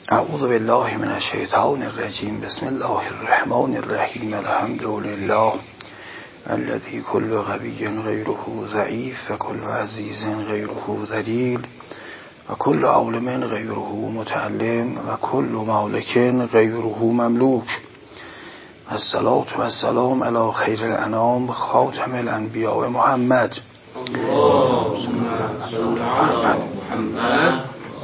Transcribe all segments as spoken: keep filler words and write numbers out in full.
اعوذ بالله من الشیطان الرجیم. بسم الله الرحمن الرحیم. الحمد لله الذي كل قوي غيره ضعيف وكل عزيز غيره ذليل وكل عالم غيره متعلم وكل مالك غيره مملوك. الصلاة والسلام على خير الأنام خاتم الأنبياء محمد. اللهم صل على محمد.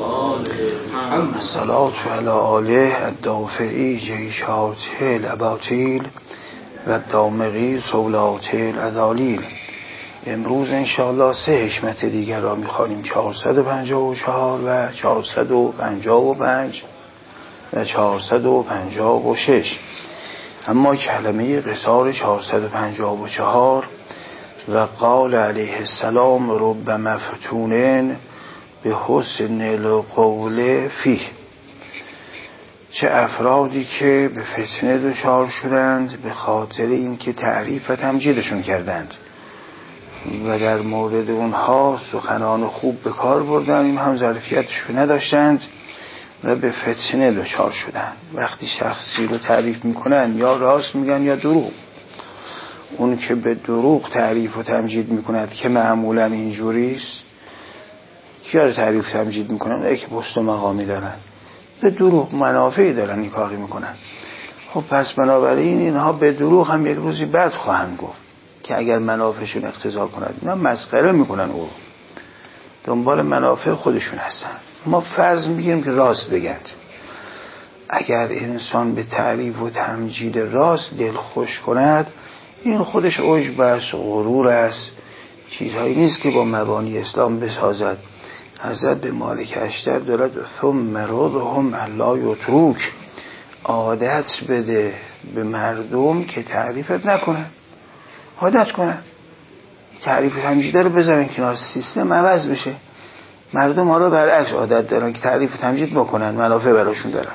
الصلاة على آله الدافعی جیشات الاباطیل و دامغی صولات الازالیل. امروز انشاءالله سه حکمت دیگر را میخوانیم، چهارصد و پنجاه و چهار و چهارصد و پنجاه و پنج و چهارصد و پنجاه و شش. اما کلمه قصار چهارصد و پنجاه و چهار و قال علیه السلام رب مفتونن به حسن القول فیه، چه افرادی که به فتنه دچار شدند به خاطر اینکه تعریف و تمجیدشون کردند و در مورد اونها سخنان خوب به کار بردن، این هم ظرفیتشو نداشتند و به فتنه دچار شدند. وقتی شخصی رو تعریف میکنن یا راست میگن یا دروغ. اون که به دروغ تعریف و تمجید میکند که معمولا اینجوریست، کیا رو تعریف تمجید میکنن؟ اونایی که پست و مقامی دارن، به دروغ منافعی دارن این کاری میکنن. خب پس بنابراین اینها به دروغ هم یک روزی بد خواهند گفت که اگر منافعشون اقتضا کند. اینا مسخره میکنن، او دنبال منافع خودشون هستن. ما فرض میگیریم که راست بگند. اگر انسان به تعریف و تمجید راست دل خوش کند، این خودش عجب است، غرور است، چیزهایی نیست که با مبانی اسلام بسازد. حضرت به مالک اشتر دارد ثم رضهم الا یترک، عادت بده به مردم که تعریفت نکنن، عادت کنن، تعریف و تمجید رو بذارن کنار، سیستم عوض بشه. مردم حالا برعکس عادت دارن که تعریف و تمجید بکنن، منافع براشون دارن.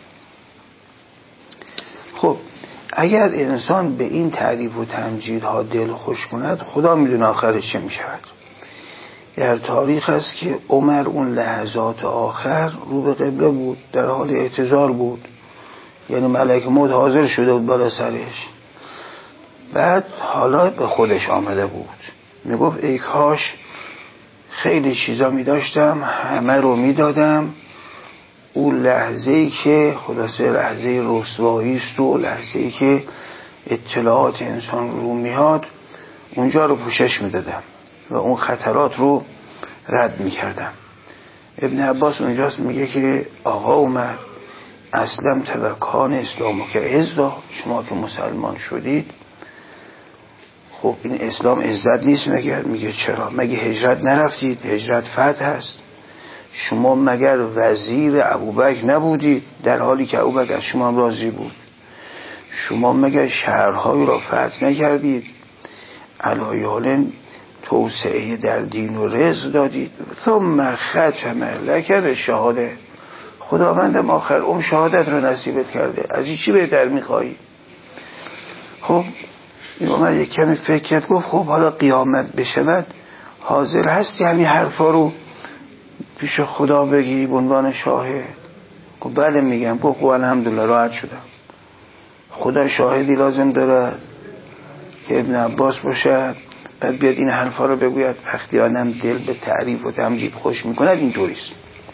خب اگر انسان به این تعریف و تمجیدها دل خوش کند، خدا میدونه آخرش چه میشود. در تاریخ است که عمر اون لحظات آخر رو به قبله بود، در حال اعتذار بود، یعنی ملک موت حاضر شده بود بالا سرش. بعد حالا به خودش آمده بود، میگفت ای کاش خیلی چیزا میداشتم، همه رو میدادم. اون لحظه‌ای که خلاصه لحظه رسوایی است و لحظه‌ای که اطلاعات انسان رو میاد، اونجا رو پوشش میدادم و اون خطرات رو رد میکردم. ابن عباس اونجاست میگه که آقا عمر اسلم توکان اسلامو که عزا، شما که مسلمان شدید، خب این اسلام عزت نیست مگر؟ میگه چرا؟ مگه هجرت نرفتید؟ هجرت فتح هست. شما مگر وزیر ابوبکر نبودید در حالی که ابوبکر از شما هم راضی بود؟ شما مگر شهرهایی را فتح نکردید؟ علایالن توسعه در دین و رزق دادید؟ ثم ختم لک بالشهاده، خداوندم آخر اون شهادت رو نصیبت کرده، از این چی بهتر میخوایی؟ خب این عمر یک کمی فکر کرد، گفت خب حالا قیامت بشود حاضر هستی همین حرفا رو پیش خدا بگی به عنوان شاهد؟ گفت بله میگم. گفت خب الحمدلله راحت شدم. خدا شاهدی لازم داره که ابن عباس باشد بعد بیاد این حرفا رو بگوید؟ وقتی آدم دل به تعریف و تمجید خوش میکند اینطوریست.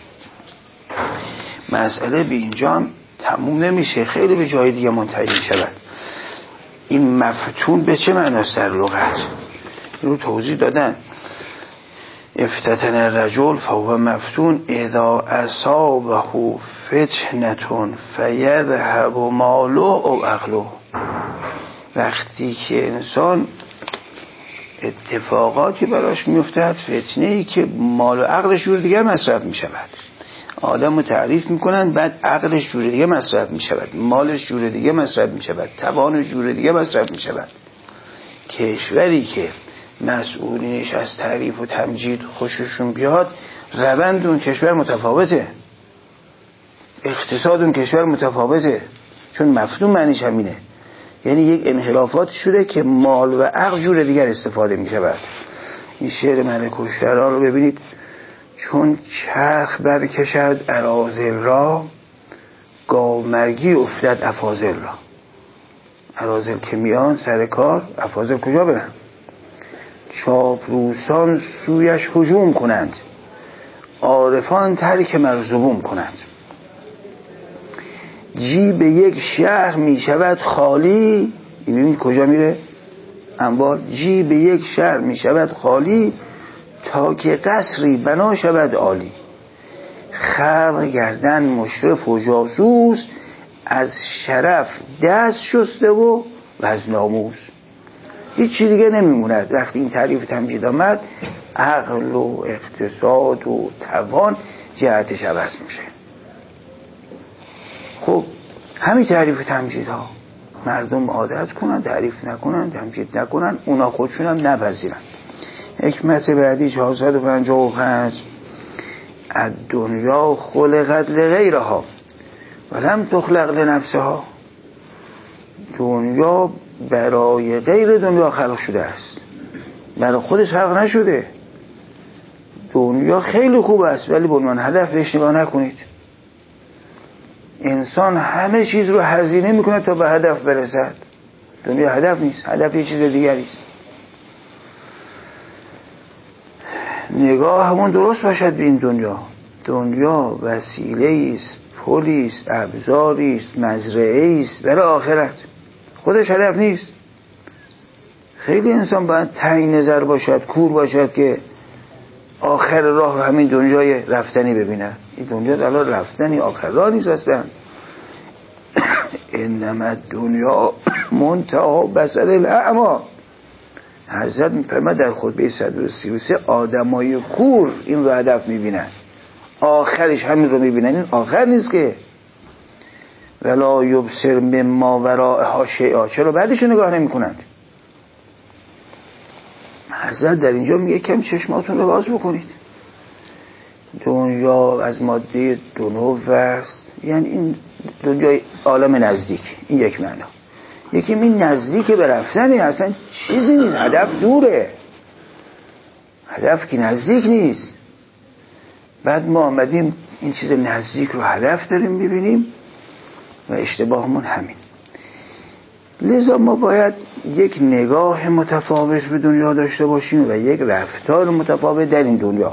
مسئله به اینجا هم تموم نمیشه، خیلی به جای دیگه منتهی میشود. این مفتون به چه معناست در لغت؟ رو توضیح دادن. افتتن الرجل فهو مفتون اذا اصابه فتنة فیذهب ماله او عقله، وقتی که انسان اتفاقاتی براش میفتد، فتنه‌ای که مال و عقلش جور دیگه مصرف میشود. آدم رو تعریف میکنن بعد عقلش جور دیگه مصرف میشود، مالش جور دیگه مصرف میشود، توانش جور دیگه مصرف میشود. کشوری که مسئولینش از تعریف و تمجید خوششون بیاد، روند اون کشور متفاوته، اقتصاد اون کشور متفاوته، چون مفتون معنیش همینه، یعنی یک انحرافات شده که مال و عقل جور دیگر استفاده می شود. این شعر ملک الشعرا رو ببینید. چون چرخ برکشد اراذل را گاومرگی افتد افاضل را. اراذل که میان سر کار، افاضل کجا برن؟ چاپلوسان سویش هجوم کنند، عارفان ترک مرزبون کنند. جیب یک شهر می شود خالی، ببینید کجا میره انبار. جیب یک شهر می شود خالی، تا که قصری بنا شود عالی. خلق گردن مشرف و جاسوس، از شرف دست شسته و و از ناموس. هیچ چی دیگه نمیموند. وقتی این تعریف تمجید آمد، عقل و اقتصاد و توان جهتش عوض میشه. خب همین تعریف تمجید ها مردم عادت کنن، تعریف نکنن، تمجید نکنن، اونا خودشون هم نپذیرن. حکمت بعدی چهارصد و پنجاه و پنج: الدنیا خلقت لغیرها ولم تخلق لنفسها. دنیا برای غیر دنیا خلق شده است، برای خودش خلق نشده. دنیا خیلی خوب است ولی به عنوان هدف بهش نگاه نکنید. انسان همه چیز رو هزینه میکنه تا به هدف برسد. دنیا هدف نیست، هدف یه چیز دیگری است. نگاه همون درست باشد به این دنیا. دنیا وسیله است، پلی است، ابزاری است، مزرعه است برای آخرت، خودش هدف نیست. خیلی انسان باید تنگ نظر باشد، کور باشد که آخر راه همین دنیای رفتنی ببینه. این دنیا دلال رفتنی، آخر راه نیست اصلا. انما دنیا منتهی بصر الاعمی. حضرت میفرماد در خطبه صد و سی و سه آدمای کور این رو هدف میبینن، آخرش همین رو میبینن. این آخر نیست که. ولا یبصر مما وراءها شیئا. چرا بعدش نگاه نمی کنند؟ حضرت در اینجا میگه کم چشماتون رو باز بکنید. دنیا از ماده دونو است، یعنی این دنیای عالم نزدیک، این یک معنا. یکی این نزدیک به رفتنی، اصلا چیزی نیست، هدف دوره، هدف که نزدیک نیست. بعد ما آمدیم این چیز نزدیک رو هدف داریم ببینیم و اشتباهمون همین. لذا ما باید یک نگاه متفاوت به دنیا داشته باشیم و یک رفتار متفاوت در این دنیا.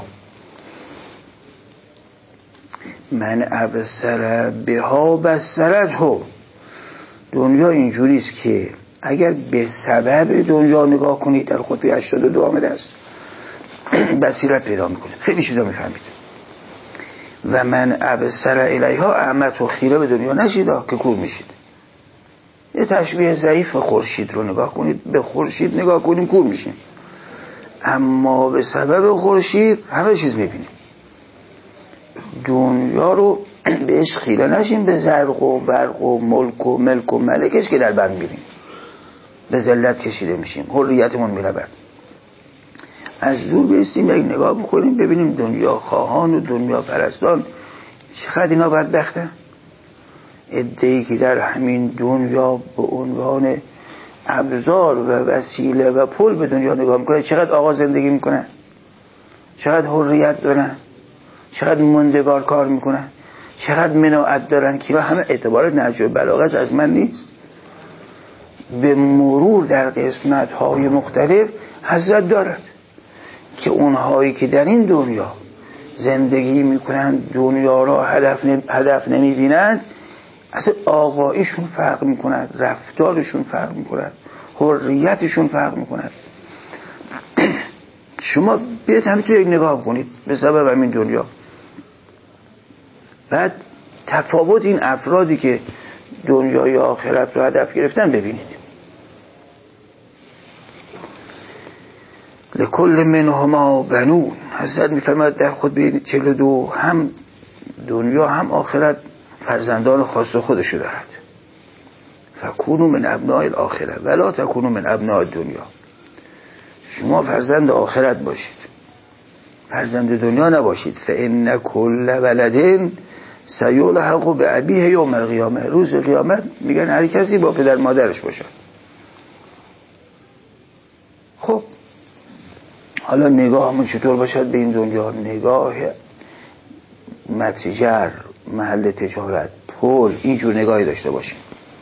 من ابصر بها بصرته. دنیا اینجوریست که اگر به سبب دنیا نگاه کنید، در خطبه هشتاد و دو آمده است، بصیرت پیدا میکنید، خیلی چیزا میفهمید. و من ابصر الیها اعمت و خیره به دنیا نشیدا که کور میشید. یه تشبیه ضعیف خورشید رو نگاه کنید، به خورشید نگاه کنیم کور میشیم، اما به سبب خورشید همه چیز میبینیم. دنیا رو بهش خیره نشیم، به زرق و برق و ملک و ملک و ملکش که در بر میریم، به ذلت کشیده میشیم، حریتمون میرود. از دور بیستیم یک نگاه بکنیم ببینیم دنیا خواهان و دنیا پرستان چقدر اینا بدبخته. عده‌ای که در همین دنیا به عنوان ابزار و وسیله و پل به دنیا نگاه میکنه، چقدر آقا زندگی میکنه، چقدر حریت دارن، چقدر موندگار کار میکنن، چقدر مناعت دارن که همه اعتبارات نهج البلاغه از من نیست. به مرور در قسمت‌های مختلف حضرت دارد که اونهایی که در این دنیا زندگی میکنن دنیا را هدف نمی... هدف نمیبینند، اصلا آقایشون فرق میکند، رفتارشون فرق میکند، حریتشون فرق میکند. شما بیاید همین تو یک نگاه کنید به سبب همین دنیا. بعد تفاوت این افرادی که دنیای آخرت رو هدف گرفتن ببینید. لکل منهما بنون. حضرت میفرماید در خطبه چهل و دو هم دنیا هم آخرت فرزندان خاص خودشو دارد. فکونوا من ابناء الاخره ولا تکونوا من ابناء الدنیا. شما فرزند آخرت باشید، فرزند دنیا نباشید. فان کل ولد سیلحق بابیه یوم القیامه. روز قیامت میگن هر کسی با پدر مادرش باشه. خب حالا نگاهمون چطور باشد به این دنیا؟ نگاه متجر، محل تجارت، کل اینجور نگاهی داشته باشیم.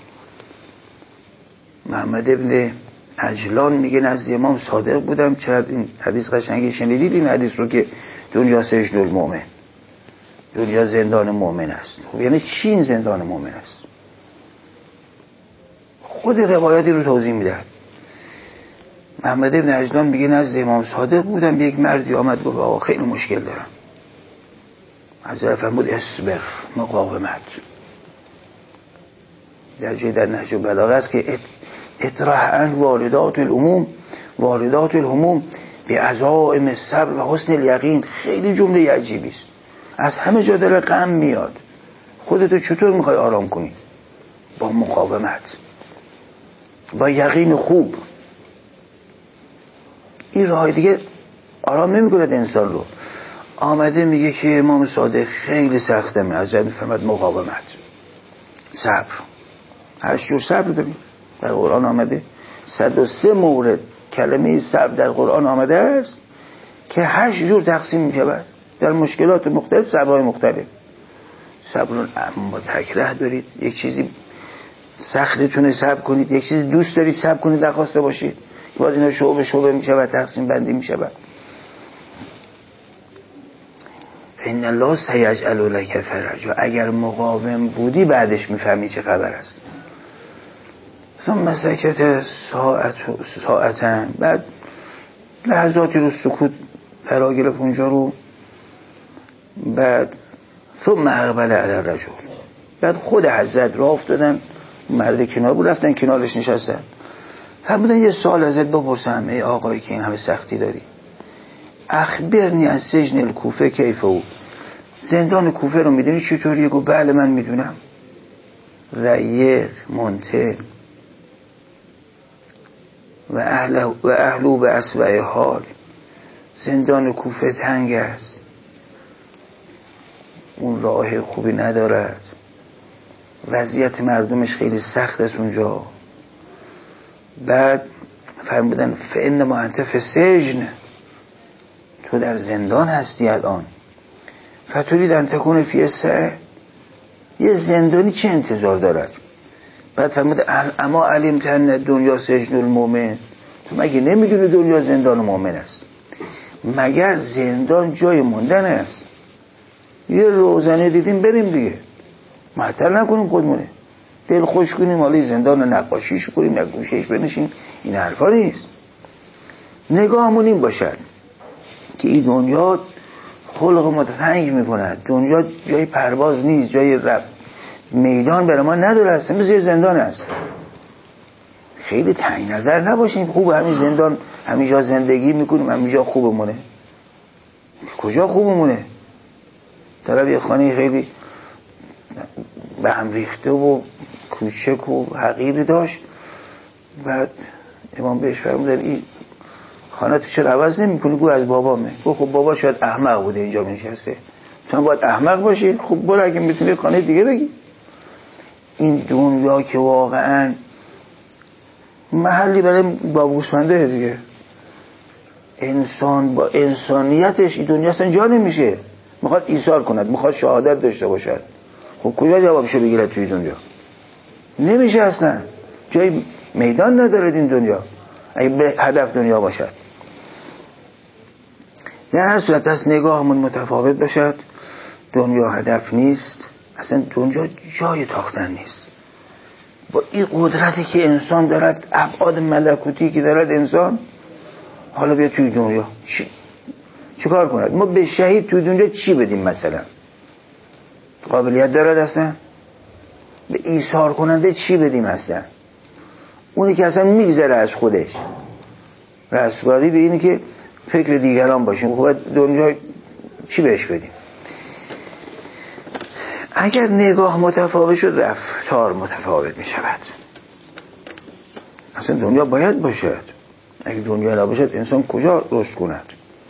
محمد ابن عجلان میگه نزد امام صادق بودم، چقدر این حدیث قشنگی شنیدید این حدیث رو که دنیا سجن المؤمن، دنیا زندان مؤمن است. خب یعنی چی این زندان مؤمن است؟ خود روایاتی رو توضیح میده. محمد ابن عجلان میگه نزد امام صادق بودم، یک مردی آمد گفت آقا خیلی مشکل دارم. حضرت فرمود اصبر، مقاومت. در جای در نهج البلاغه است که اطرح عن واردات العموم واردات الهموم به عزائم الصبر و حسن الیقین. خیلی جمله عجیبی است. از همه جا داره غم میاد، خودتو چطور میخوای آرام کنی؟ با مقاومت، با یقین خوب. این راه دیگه آرام نمیکند انسان رو. آمده میگه که امام صادق خیلی سخته، می از جد میفرمد مقاومت، صبر. هشت جور صبر داریم در قرآن آمده، صد و سه مورد کلمه صبر در قرآن آمده است که هشت جور تقسیم میشود در مشکلات مختلف، صبرهای مختلف. صبر اما تکره دارید، یک چیزی سختتونه صبر کنید، یک چیزی دوست دارید صبر کنید نخواسته باشید، باز اینا شعبه شعبه میشود، تقسیم بندی میشود. ان الله سیجعل لک فرجا. اگر مقاوم بودی بعدش میفهمی چه خبر است. ثم سکت ساعت ساعتن، بعد لحظاتی رو سکوت فرا گرفت اونجا رو. بعد ثم اقبل علی الرجل، بعد خود حضرت راه افتادن، مرد کنار بود، رفتن کنارش نشستن. فرمودن یه سوال ازت بپرسم ای آقایی که این همه سختی داری، اخبرنی از سجن الکوفه کیفه او. زندان کوفه رو میدونی چطوریه؟ گفت بله من میدونم. ضیق، منتن و اهل و اهلو به اسوأ حال. زندان کوفه تنگ است، اون راه خوبی ندارد، وضعیت مردمش خیلی سخت است اونجا. بعد فرمودن فانما انت فی السجن، تو در زندان هستی الان. فترید ان تکون فی السعه، یه زندانی چه انتظار دارد؟ بعد فرمود اما علمت ان دنیا سجن المؤمن، تو مگه نمیدونی دنیا زندان مؤمن است؟ مگر زندان جای موندن است؟ یه روزنه دیدیم بریم دیگه، معطل نکنیم خودمونه، دل خوش کنیم، حالا زندان نقاشیش کنیم، یک گوشهش بنشیم، این حرفا نیست. نگاهمون این باشد که این دنیا خلق ما تنگ میکند، دنیا جای پرواز نیست، جای رفت میدان برای ما نداره، هست مثل زندان است. خیلی تنگ نظر نباشیم، خوب همین زندان همیجا زندگی میکنیم، همیجا خوبمونه. کجا خوبمونه؟ طرف یه خانه خیلی به هم ریخته و کوچک و حقیری داشت، بعد امام بهش فرمودن این خانه تو چرا عوض نمی کنی؟ گو از بابامه. گو خب بابا شاید احمق بوده اینجا نشسته، تو هم باید احمق باشی. خب برو اگه میتونی خانه دیگه بگی. این دنیا که واقعا محلی برای بابوسفنده دیگه، انسان با انسانیتش این دنیا اصلا جا نمیشه، میخواد ایثار کند، میخواد شهادت داشته باشد. خب کجا جوابشو بگیره توی دنیا؟ نمیشه اصلا، جای میدان نداره این دنیا اگه به هدف دنیا باشد. در هر صورت از نگاهمون متفاوت باشد. دنیا هدف نیست، اصلا دنیا جای تاختن نیست. با این قدرتی که انسان دارد، ابعاد ملکوتی که دارد انسان، حالا بیا توی دنیا چی چی کار کند؟ ما به شهید توی دنیا چی بدیم؟ مثلا قابلیت دارد اصلا؟ به ایثار کننده چی بدیم اصلا؟ اونی که اصلا میگذره از خودش، رستگاری به اینی که فکر دیگران باشیم. خب دنیا چی بهش بدیم؟ اگر نگاه متفاوت شد، رفتار متفاوت می شود. اصلا دنیا باید باشد، اگه دنیا نباشد انسان کجا رشد کند؟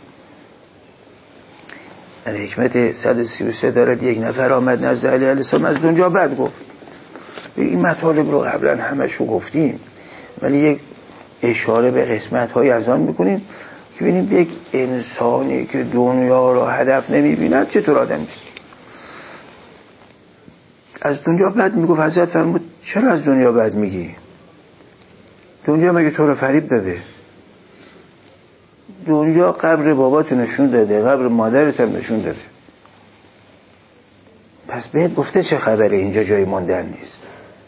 در حکمت صد و سی و سه دارد یک نفر آمد نزد علی علیه السلام از دنیا بد گفت. این مطالب رو قبلا همشو گفتیم، ولی یک اشاره به قسمت های از آن میکنیم که ببینیم یک انسانی که دنیا رو هدف نمیبیند چطور آدم است. از دنیا بد میگفت. حضرت فرمود چرا از دنیا بد میگی؟ دنیا مگه تو رو فریب داده؟ دنیا قبر بابات نشون داده، قبر مادرت هم نشون داده. پس بهت گفته چه خبره، اینجا جای ماندن نیست.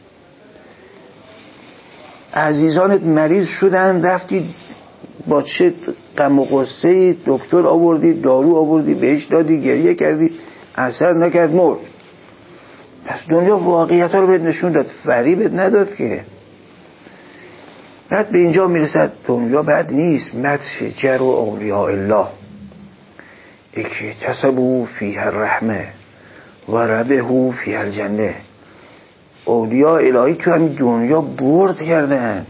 عزیزانت مریض شدن، رفتی با چه غم و غصه دکتر آوردی، دارو آوردی بهش دادی، گریه کردی، اثر نکرد، مرد. پس دنیا واقعیت ها رو بهت نشون داد، فریبت نداد که. بعد به اینجا میرسد دنیا بد نیست. متشجر و اولیاء الله اکی تصبو فیه الرحمه و ربهو فیه الجنه. اولیاء الهی تو همین دنیا برد کردند،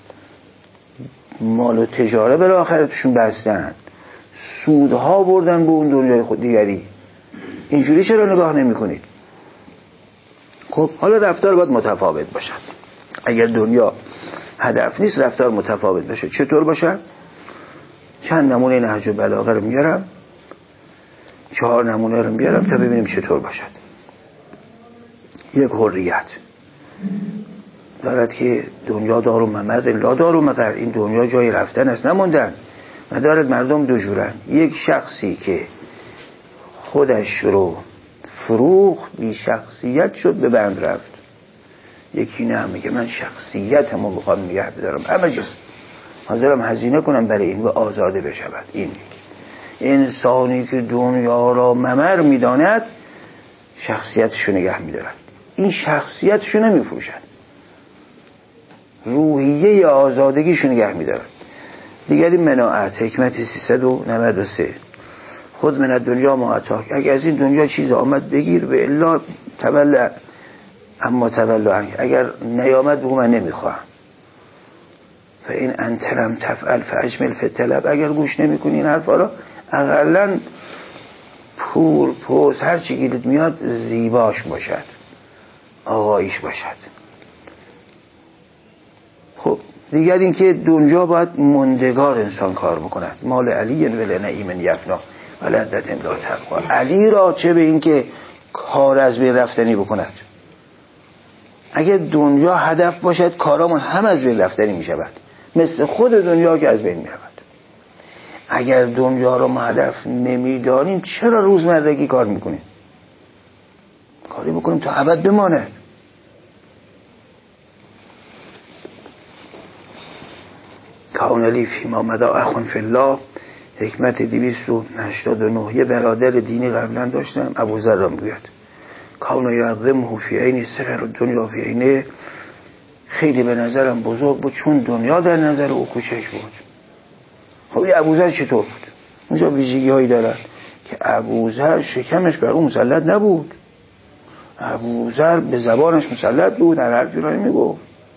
مال و تجاره برای آخرتشون بستن، سودها بردن به اون دنیای خود دیگری. اینجوری چرا نگاه نمی کنید؟ خب حالا رفتار باید متفاوت باشد. اگر دنیا هدف نیست رفتار متفاوت باشه. چطور باشه؟ چند نمونه نهج البلاغه رو میارم، چهار نمونه رو میارم تا ببینیم چطور باشد. یک، حریت دارد که دنیا دار و ممر لا دار و مقر. این دنیا جای رفتن است نموندن. ندارد مردم دو جورن. یک شخصی که خودش رو فروخت، بی شخصیت شد، به بند رفت. یکی نه، میگه من شخصیتمو بخوام نگه بدارم، همه چیز حاضرم هزینه کنم برای این و آزاده بشود. این انسانی که دنیا را ممر میداند شخصیتشو نگه میدارد. این شخصیتشو نمیفروشد، روحیه آزادگیشو نگه میدارد. دیگری مناعت، حکمت سیصد و نود و سه. خود من دنیا ما اتاک. اگر از این دنیا چیز آمد بگیر، به الا تولع اما تولع عنک. اگر نیامد بگو من نمیخواهم. فاین انت لم تفعل فاجمل فی الطلب. اگر گوش نمیکنی این حرفا را، اقلا پول پوز هر چی گیرت میاد زیباش باشد، آقایش باشد. خب دیگر این که دنیا باید مندگار انسان کار بکند. مال علی ولی نعیم یفنا ولذت لا تبقی. علی را چه به این که کار از بین رفتنی بکند. اگر دنیا هدف باشد کارامون هم از بین رفتنی می شود، مثل خود دنیا که از بین می رود. اگر دنیا را ما هدف نمی دانیم چرا روزمرگی کار میکنیم؟ کاری بکنیم تا ابد بمانه. کان لی فیما مدا اخون فی الله. حکمت دویست و هشتاد و نه. یه برادر دینی قبلا داشتم، ابوذر را میگوید کان یعظمه فی عین صغر الدنیا فی عینه. خیلی به نظرم بزرگ بود چون دنیا در نظر او کوچک بود. خب این ابوذر چطور بود؟ اونجا ویژگی هایی دارد که ابوذر شکمش بر اون مسلط نبود. ابوذر به زبانش مسلط بود، هر حرفی را میگفت.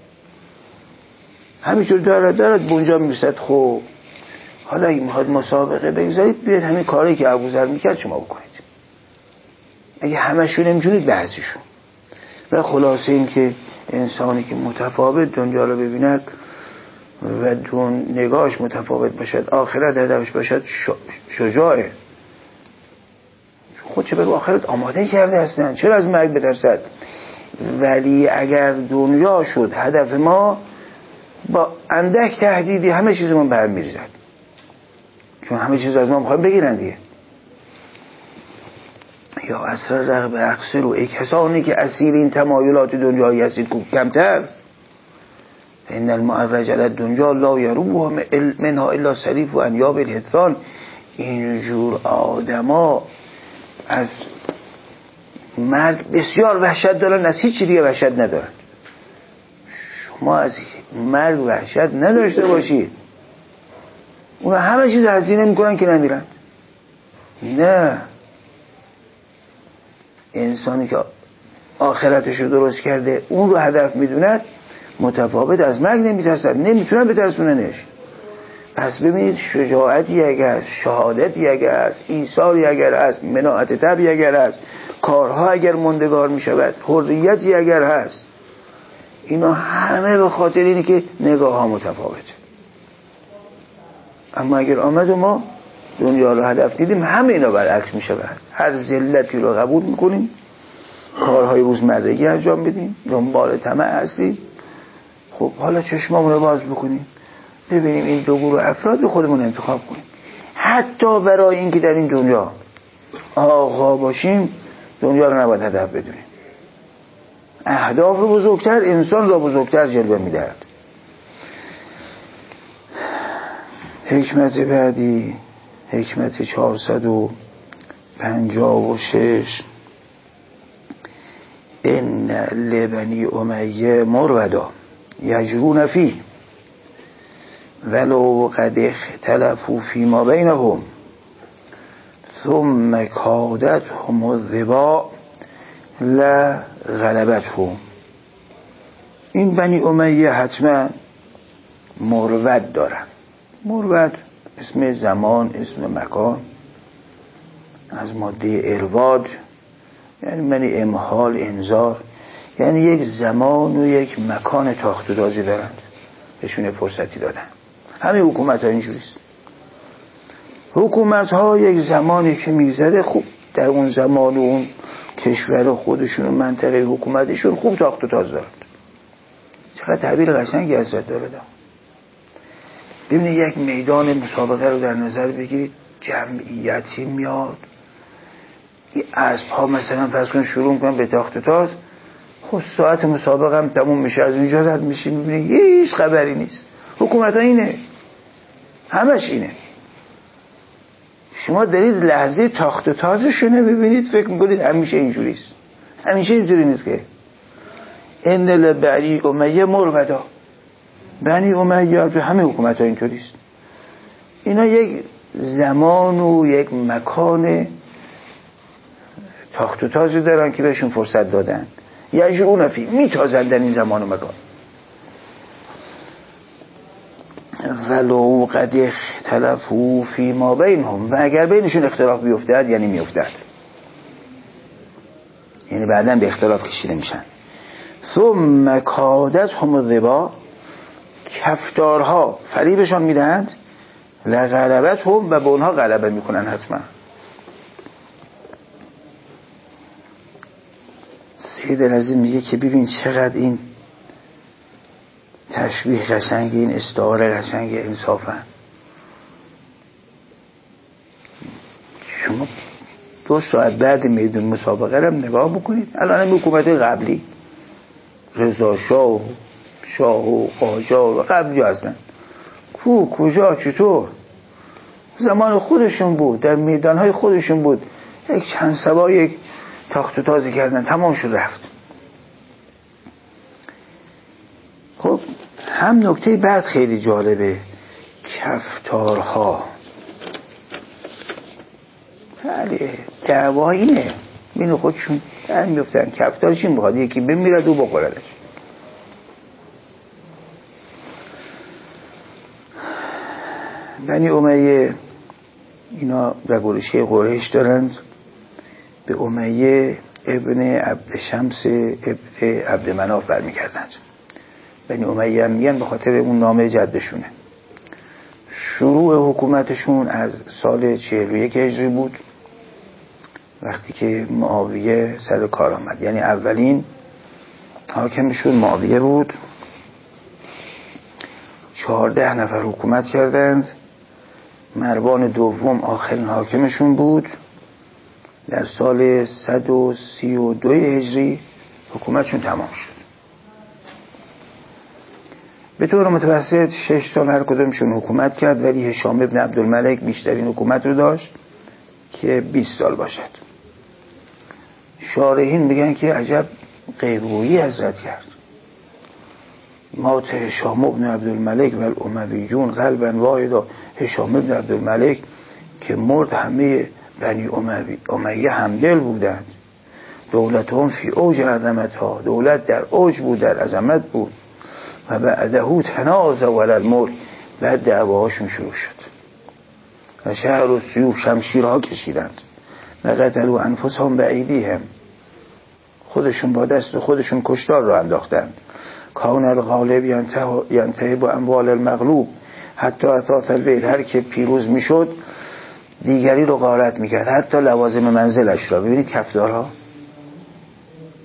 همینطور دارد دارد به اونجا میرسد. خب حالا اگه میخواد مسابقه بگذارید، بیاید همین کاری که ابوذر میکرد شما بکنید. اگه همشون نمیتونید بعضیشون. و خلاصه این که انسانی که متفاوت دنیا رو ببیند و دون نگاهش متفاوت باشد، آخرت هدفش باشد، شجاعه. خود چه برای آخرت آماده کرده هستن، چرا از مرگ بترسد؟ ولی اگر دنیا شد هدف ما، با اندک تهدیدی همه چیزمون برم میریزد، چون همه چیز از ما میخوایم بگیرن دیگه. یا اصلا رغبه اقصر و ای کسانی که اسیر این تمایلات دنیایی هستید کمتر. این المعرج علی دنیا لا یروبها منها الا سریف و انیاب الحثان. اینجور آدما از مرگ بسیار وحشت دارن، از هیچ دیگه وحشت ندارن. شما از مرگ وحشت نداشته باشید. اونا همه چیز هزینه میکنن که نمیرن. نه، انسانی که آخرتش رو درست کرده اون رو هدف میدوند، متفاوت از مرگ نمیترسد، نمیتونن بترسوننش. پس ببینید شجاعتی اگر، شهادتی اگر است، ایثاری اگر است، مناعت طبعی اگر است، کارها اگر مندگار میشود، حریتی اگر هست، اینا همه به خاطر اینه که نگاه ها متفاوته. اما اگر آمد و ما دنیا رو هدف دیدیم، همه اینا برعکس میشود. هر ذلتی رو قبول میکنیم، کارهای روزمرگی انجام بدیم، دنبال طمع هستیم. خب حالا چشمامون رو باز بکنیم ببینیم این دو گروه افراد رو خودمون انتخاب کنیم. حتی برای اینکه در این دنیا آقا باشیم دنیا رو نباید هدف بدونیم. اهداف بزرگتر انسان را بزرگتر جلوه میدهد. حکمت بعدی حکمت چهارصد و پنجاه و شش ان لبنی امیه مرودا یجرون فیه ولو قد اختلفوا فیما بینهم ثم کادتهم الظبا لغلبتهم. این بنی امیه حتما مرود دارن. مرود اسم زمان، اسم مکان، از ماده ارواد، یعنی معنی امحال، انذار، یعنی یک زمان و یک مکان تاخت و تازی دارند، بهشون فرصتی دادن. همه حکومت ها اینجوریست. حکومت ها یک زمانی که میگذره خوب در اون زمان و اون کشور خودشون و منطقه حکومتشون خوب تاخت و تاز دارند. چقدر تعبیر قشنگی ازت داره دا. ببینید یک میدان مسابقه رو در نظر بگیرید، جمعیتی میاد، این اسب ها مثلا فرض کن شروع میکنن به تاخت و تاز، خب ساعت مسابقه هم تموم میشه، از اینجا رد میشین میبینید هیچ خبری نیست. حکومت ها اینه، همش اینه. شما دارید لحظه تاخت و تازشونه ببینید، فکر میکنید همیشه اینجوریست. همیشه اینجوری نیست که. ان لبنی امیه مرودا، بنی امیه همه حکومت ها اینطوریست. اینا یک زمان و یک مکان تاخت و تازی دارن که بهشون فرصت دادن، یجرون فیه، میتازن در این زمان و مکان. ولو قد اختلفوا فیما بینهم، و اگر بینشون اختلاف بیفتد یعنی میافتد، یعنی بعداً به اختلاف کشیده میشن. ثم کادتهم الظبا، کفتارها فریبشان میدهند، لغلبتهم، و به اونها غلبه میکنن حتما. سید العظیم میگه که ببین چقدر این تشبیه قشنگی، این استعاره قشنگی، انصافا شما دو ساعت بعد میدون مسابقه رو نگاه بکنید. الان این حکومت قبلی رضا شاه و شاه و قاجار و قبلی هستن، کو کجا چطور زمان خودشون بود، در میدانهای خودشون بود، یک چند سبا یک تاخت و تازی کردن، تمام شد رفت. خب هم نکته بعد خیلی جالبه، کفتارها. بله دعوا اینه، بین خودشون در میفتن. کفتار چی میخواد؟ یکی بمیره دو بخوردش. بنی امیه اینا به گرشه قریش دارند، به امیه ابن عبد شمس ابن عبد مناف برمیگردند. بنی امیه هم میگن به خاطر اون نام جدشونه. شروع حکومتشون از سال چهل و یک هجری بود، وقتی که معاویه سر کار آمد. یعنی اولین حاکمشون معاویه بود، چهارده نفر حکومت کردند. مروان دوم آخرین حاکمشون بود، در سال صد و سی و دو هجری حکومتشون تمام شد. به طور متوسط شش سال هر کدومشون حکومت کرد، ولی هشام ابن عبدالملک بیشترین حکومت رو داشت که بیست سال باشد. شارحین میگن که عجب غیبگویی حضرت کرد. مات هشام ابن عبدالملک و الامویون قلبا واحدا. هشام ابن عبدالملک که مرد، همه بنی امیه همدل بودند. دولتهم فی اوج عظمتها، دولت در اوج بود، در عظمت بود. و بعده تنازع علی الملک، بعد دعواهاشون شروع شد و شهر و سیوف شمشیرها کشیدند و قتلوا انفسهم بایدیهم، خودشون با دست خودشون کشتار رو انداختند. کان الغالب ینتهی با اموال المغلوب حتی اثاث البیت، هر که پیروز میشد دیگری رو غارت میکرد، حتی لوازم منزلش را. ببینید کفتارها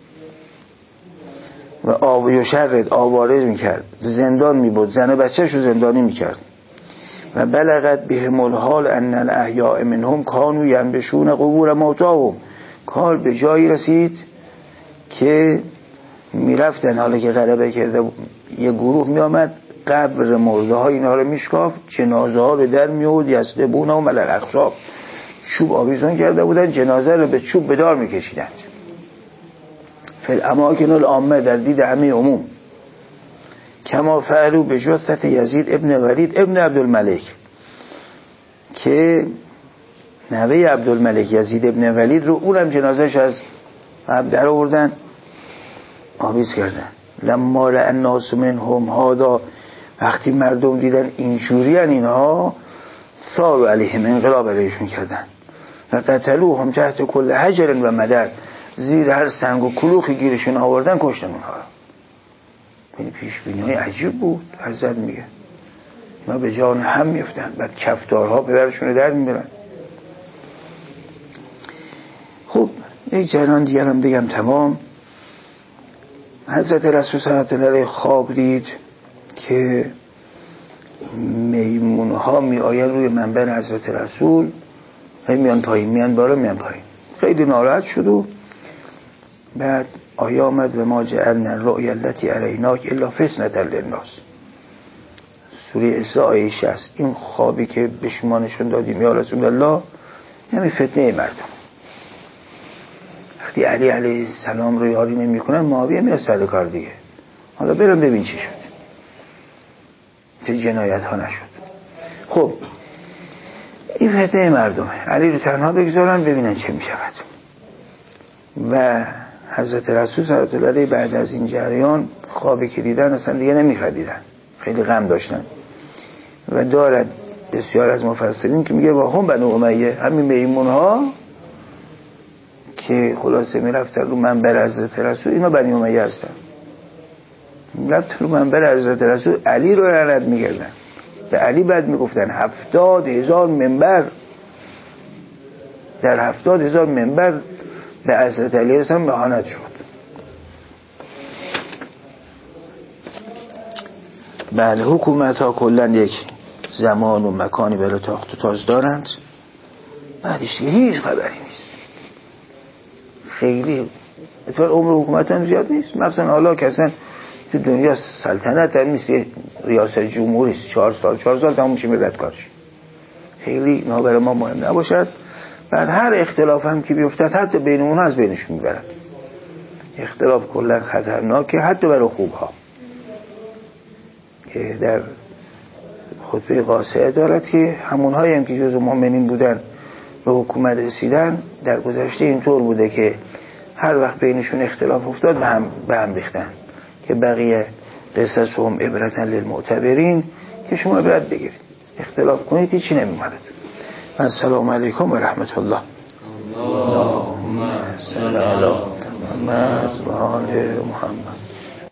و آب شرد آوارز میکرد، زندان میبود، زن و بچه‌ش رو زندانی میکرد. و بلغت بهم الحال ان الاحیاء منهم کانوا ینبشون قبور موتاهم. کار به جایی رسید که میرفتن، حالا که غلبه کرده یه گروه میامد قبر مرده ها اینا رو میشکافت، جنازه ها رو در میود، یسلبون و ملل اخشاب، چوب آویزون کرده بودن، جنازه رو به چوب به دار میکشیدند. فی الاماکن العامه، در دید همه عموم. کما فعلوا به جثت یزید ابن ولید ابن عبدالملک، که نوه عبدالملک یزید ابن ولید رو اونم جنازهش از قبر در آوردن آویز کردن. لما رأى الناس منهم هذا، وقتی مردم دیدن اینجوری ان اینها، ثاروا علیهم، انقلاب علیشون کردن. و قتلوهم تحت کل حجر و مدر، زیر هر سنگ و کلوخی گیرشون آوردن کشتن اونها. این پیش بینی های عجیب بود. حضرت میگه اینا به جان هم میفتن، بعد کفتارها پدرشون رو در میبرن. خب یک جریان دیگر هم بگم تمام. حضرت رسول صلی الله علیه خواب دید که میمونها می آین روی منبر حضرت رسول، هی میان پایین میان بالا میان پایین. خیلی ناراحت شد و بعد آیه آمد و ما جعلنا الرؤیا التي اریناک الا فتنة للناس. سوره اسراء آیه شصت. این خوابی که به شما نشون دادیم یا رسول الله، همین فتنه مردم. وقتی علی علیه السلام رو یاری نمی کنن، معاویه میاد سر کار دیگه. حالا برم ببین چی شد، چه جنایت ها نشد. خب این فتنه مردمه، علی رو تنها بگذارن ببینن چه می شود. و حضرت رسول صلی الله علیه بعد از این جریان خوابی که دیدن اصلا دیگه نمیخوادیدن، خیلی غم داشتن. و دارد بسیار از مفسرین که میگه با هم بنو امیه، همین میمون ها که خلاصه میرفتن رو منبر حضرت رسول، اینا بنی امیه هستن، میرفتن رو منبر حضرت رسول علی رو لعنت میکردن، به علی بعد میگفتن هفتاد هزار منبر، در هفتاد هزار منبر به حضرت علی السلام اهانت شد. بله، حکومت ها کلن یک زمان و مکانی بلا تاخت و تاز دارند، بعدش هیچ خبری نیست. خیلی اتفاق عمر حکومت هم زیاد نیست. مثلا حالا که اصلا تو دنیا سلطنت هم نیست، ریاست جمهوری است، چهار سال چهار سال تموم میشه میرد کارش. خیلی اینا برای ما مهم نباشد. بعد هر اختلاف هم که بیفتد حتی بین اونها از بینشون میبرد. اختلاف کلا خطرناکه، حتی برای خوبها. که در خطبه قاصعه دارد که همونهایی هم که جزو مؤمنین بودن به حکومت رسیدن، در گذشته اینطور بوده که هر وقت بینشون اختلاف افتاد به هم به هم ریختن، که بقیه قصصهم عبرة للمعتبرین، که شما عبرت بگیرید، اختلاف کنید هیچی نمی‌ماند. السلام علیکم و رحمت الله. اللهم صل علی محمد و آل محمد.